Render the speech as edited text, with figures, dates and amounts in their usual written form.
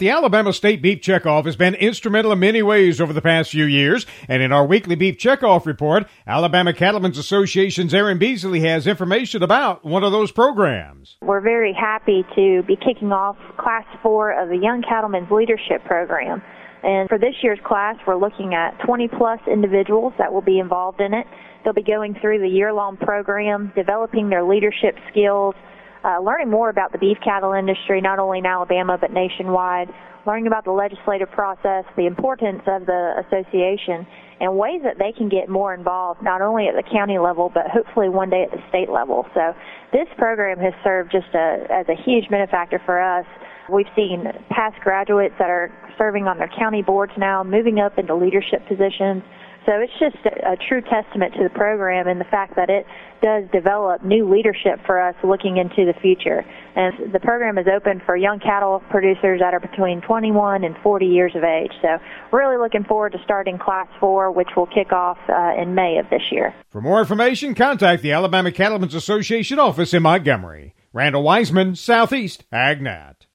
The Alabama State Beef Checkoff has been instrumental in many ways over the past few years, and in our weekly Beef Checkoff report, Alabama Cattlemen's Association's Aaron Beasley has information about one of those programs. We're very happy to be kicking off Class 4 of the Young Cattlemen's Leadership Program. And for this year's class, we're looking at 20-plus individuals that will be involved in it. They'll be going through the year-long program, developing their leadership skills, learning more about the beef cattle industry, not only in Alabama but nationwide, learning about the legislative process, the importance of the association, and ways that they can get more involved, not only at the county level, but hopefully one day at the state level. So this program has served just as a huge benefactor for us. We've seen past graduates that are serving on their county boards now, moving up into leadership positions. So it's just a true testament to the program and the fact that it does develop new leadership for us looking into the future. And the program is open for young cattle producers that are between 21 and 40 years of age. So really looking forward to starting Class 4, which will kick off in May of this year. For more information, contact the Alabama Cattlemen's Association office in Montgomery. Randall Wiseman, Southeast AgNet.